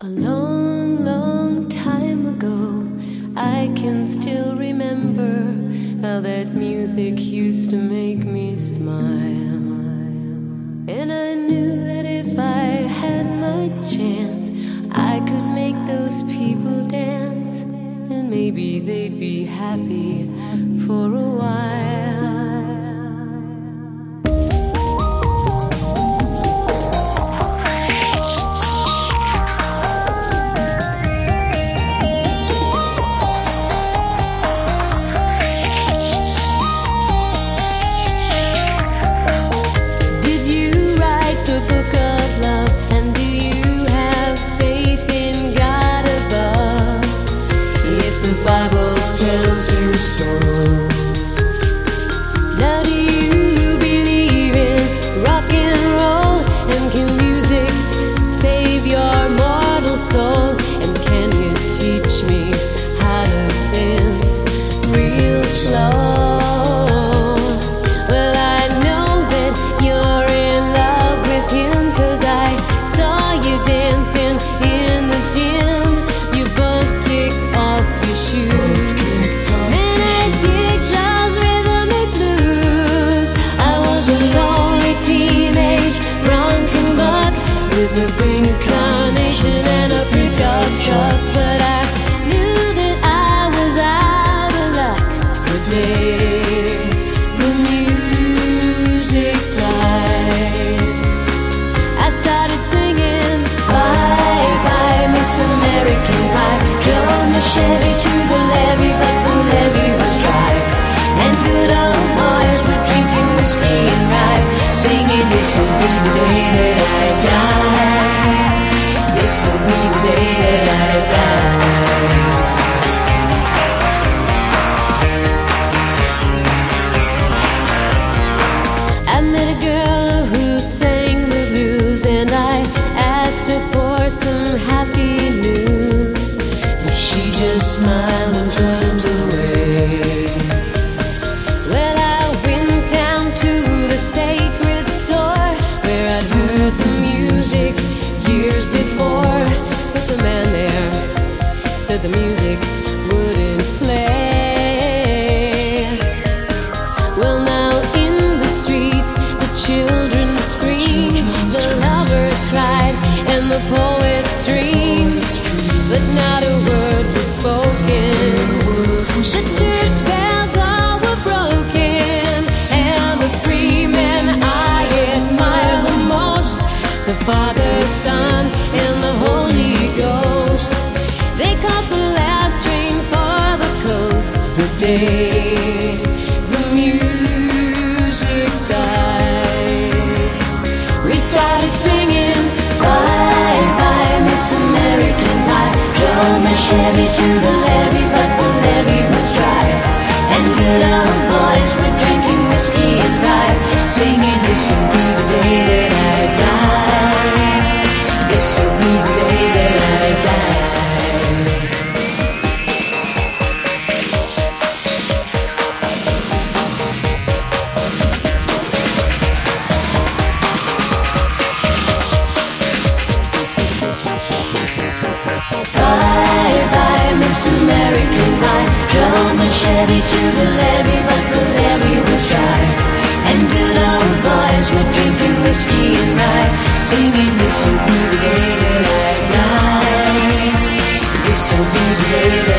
A long, long time ago, I can still remember how that music used to make me smile. And I knew that if I had my chance, I could make those people dance, and maybe they'd be happy for a while. So now do you believe in rock and roll? And can music save your mortal soul? And can you teach me how to dance real slow? Well, I know that you're in love with him, 'cause I saw you dancing in the gym. You both kicked off your shoes. With a reincarnation and a pickup truck, but I knew that I was out of luck the day the music died. I started singing bye bye Miss American Pie. Drove my Chevy to the levee, but the levee was dry, and good old boys were drinking whiskey and rye, singing this will be the day that I die. This will be the day that I die. I met a girl who sang the blues, and I asked her for some happy news, but she just smiled and turned away. Well, I went down to the sacred store where I'd heard the music years before, but the man there said the music wouldn't play. Well, now in the streets the children screamed, the lovers cried, and the poets dreamed, but not a word was spoken. The church bells all were broken, and the three men I admire the most, the Father, Son, and the Holy Ghost. They caught the last train for the coast the day the music died. We started singing bye bye Miss American Pie. Drove my Chevy to the levee, but the levee was dry, and good old boys were drinking whiskey and rye, singing this will be the day that I die. This will be the day that I die. Bye bye Miss American Pie. Drove my Chevy to the levee, but the levee was dry, and good old boys were drinking whiskey and rye, singing this will be the day that I die. This will be the day that